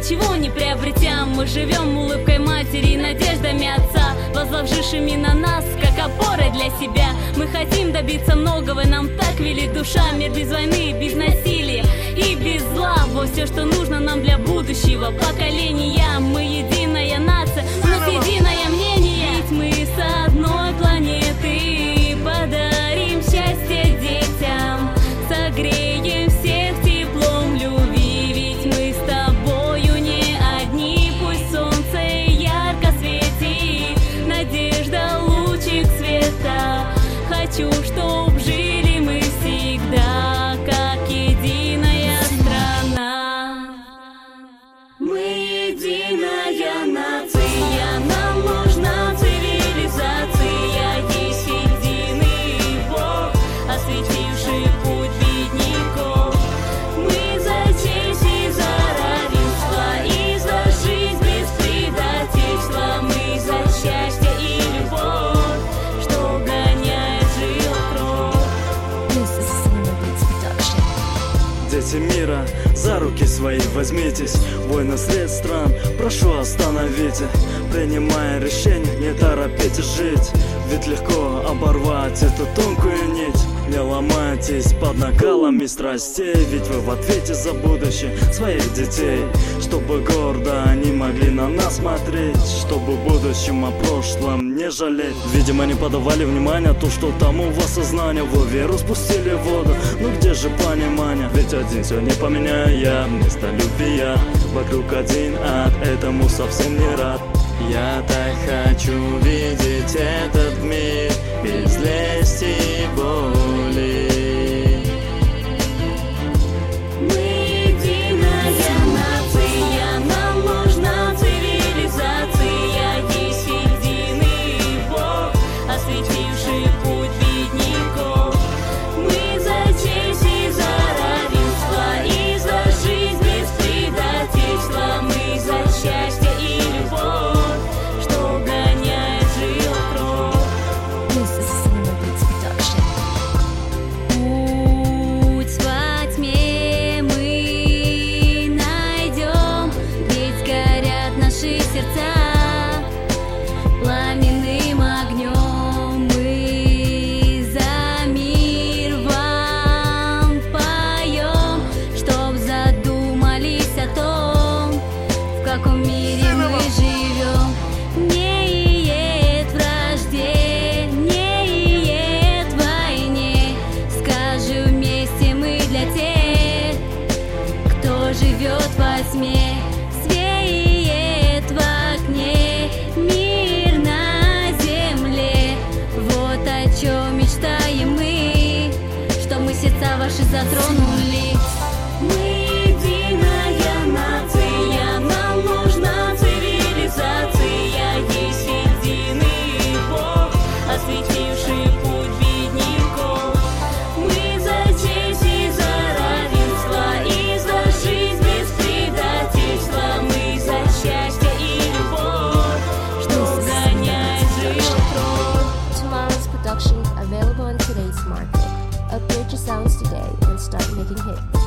ничего не приобретя. Мы живем улыбкой матери и надеждами отца, возложившими на нас, как опорой для себя. Мы хотим добиться многого, нам так велит душа. Мир без войны, без насилия и без зла. Вот все, что нужно нам для будущего поколения. Мы единая нация, у нас единое мнение. Ведь мы с одной планеты подарим счастье детям, согреем всех теплом любви. Ведь мы с тобою не одни, пусть солнце ярко светит, надежда лучик света. Хочу, чтоб жили мы всегда, как единая страна. Мы единая нация, нам нужна цивилизация. Есть единый Бог, осветивший путь бедняков. Мы за честь и за равенство, и за жизнь без предательства. Мы за счастье и любовь, что гоняет жилкровь. Дети мира, за руки свои возьмитесь. Войны сред стран, прошу остановите. Принимая решение, не торопитесь жить. Ведь легко оборвать эту тонкую нить. Не ломайтесь под накалами страстей, ведь вы в ответе за будущее своих детей. Чтобы гордо они могли на нас смотреть, чтобы в будущем о прошлом не жалеть. Видимо, не подавали внимания то, что там у вас сознание. Вы веру спустили в воду, ну где же понимание? Ведь один все не поменяю я, вместо любви я вокруг один ад, этому совсем не рад. Я так хочу видеть этот мир без лести и боли. Мы единая нация, нам нужна цивилизация. Есть единый Бог, осветивший путь бедняков. Мы за честь и за равенство, и за жизнь без предательства. Мы за счастье и любовь, что гоняет жилкровь. Путь во тьме мы найдем, ведь горят наши сердца пламенным огнем. Мы за мир вам поем, чтоб задумались о том, в каком мире мы живем. Нет вражде, нет войне, скажем вместе мы для тех, кто живет во тьме. Свеет в окне мир на земле, вот о чем мечтаем мы, что мы сердца ваши затронули. Мы единая нация, нам нужна цивилизация. Есть единый Бог, осветивший путь бедняков. Мы за честь и за равенство, и за жизнь без предательства. Мы за счастье и любовь, что гоняет жилкровь. Tomorrow's production available in today's market. Upgrade your sounds today and start making hits.